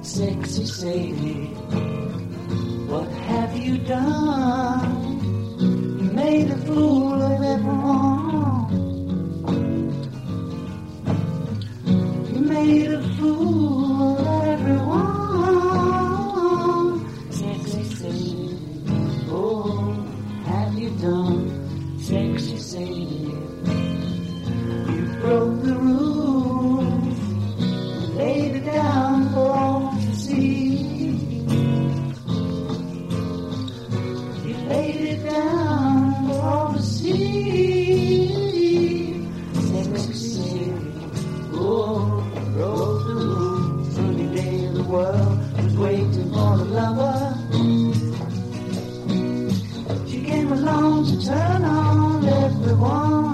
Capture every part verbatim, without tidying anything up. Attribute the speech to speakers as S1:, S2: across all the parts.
S1: Sexy Sadie, what have you done? You made a fool of everyone. You made a fool of everyone. Sexy Sadie, oh, have you done? Sexy Sadie, you broke the rules, laid it down for all to see. You laid it down for all to see. Sexy Sadie, oh, broke the rules. Sunny day the world was waiting for the lover. She came along to turn on everyone.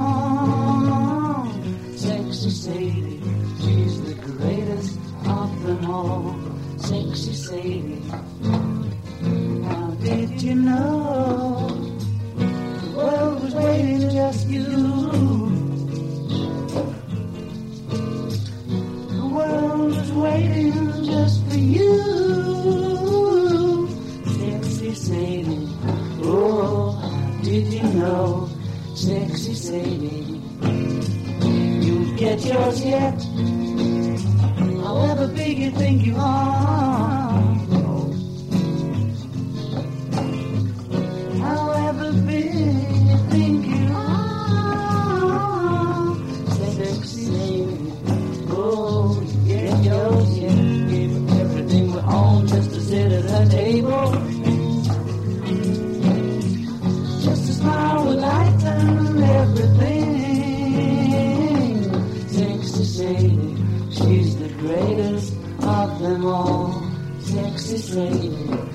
S1: Sexy Sadie, she's the greatest of them all. Sexy Sadie, how did you know the world was waiting just you? The world was waiting just for you. Sexy Sadie, oh, how did you know? Sexy Sadie, you'll get yours yet, however big you think you are. However big you think you are. Sexy Sadie, oh, you get yours yet. Give everything we own just to sit at her table. Just a smile will lighten everything. Sexy Sadie, she's the greatest of them all. Sexy Sadie.